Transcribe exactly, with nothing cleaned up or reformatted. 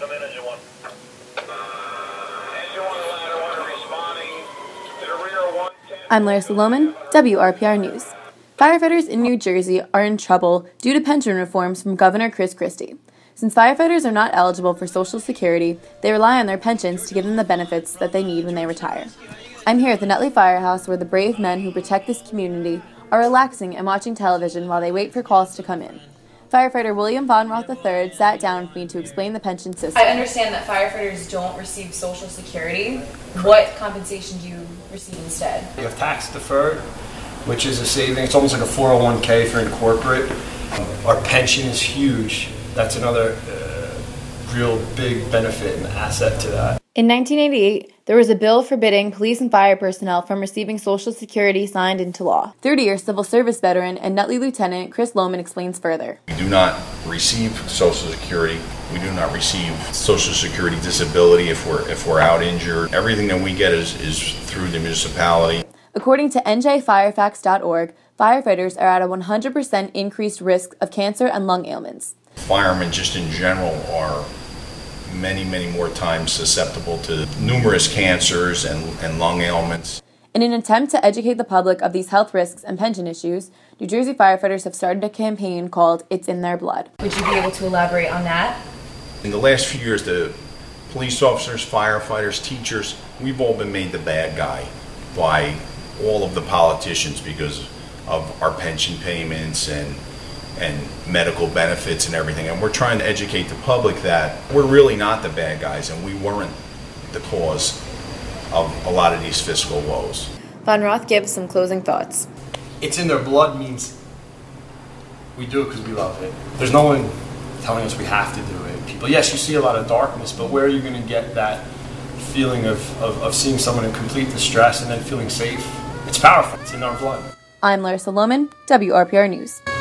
Come in, engine one. Engine one, ladder one, responding to the rear one ten. I'm Larissa Lohman, W R P R News. Firefighters in New Jersey are in trouble due to pension reforms from Governor Chris Christie. Since firefighters are not eligible for Social Security, they rely on their pensions to give them the benefits that they need when they retire. I'm here at the Nutley Firehouse where the brave men who protect this community are relaxing and watching television while they wait for calls to come in. Firefighter William Von Roth the third sat down with me to explain the pension system. I understand that firefighters don't receive Social Security. What compensation do you receive instead? You have tax deferred, which is a saving. It's almost like a four oh one K if you're in corporate. Our pension is huge. That's another uh, real big benefit and asset to that. In nineteen eighty-eight, there was a bill forbidding police and fire personnel from receiving Social Security signed into law. thirty-year civil service veteran and Nutley Lieutenant Chris Lohman explains further. We do not receive Social Security. We do not receive Social Security disability if we're if we're out injured. Everything that we get is, is through the municipality. According to N J Firefax dot org, firefighters are at a one hundred percent increased risk of cancer and lung ailments. Firemen just in general are many, many more times susceptible to numerous cancers and, and lung ailments. In an attempt to educate the public of these health risks and pension issues, New Jersey firefighters have started a campaign called It's in Their Blood. Would you be able to elaborate on that? In the last few years, the police officers, firefighters, teachers, we've all been made the bad guy by all of the politicians because of our pension payments and and medical benefits and everything, and we're trying to educate the public that we're really not the bad guys and we weren't the cause of a lot of these fiscal woes. Von Roth gives some closing thoughts. It's in their blood means we do it because we love it. There's no one telling us we have to do it. People, yes, you see a lot of darkness, but where are you going to get that feeling of, of, of seeing someone in complete distress and then feeling safe? It's powerful. It's in our blood. I'm Larissa Lohman, W R P R News.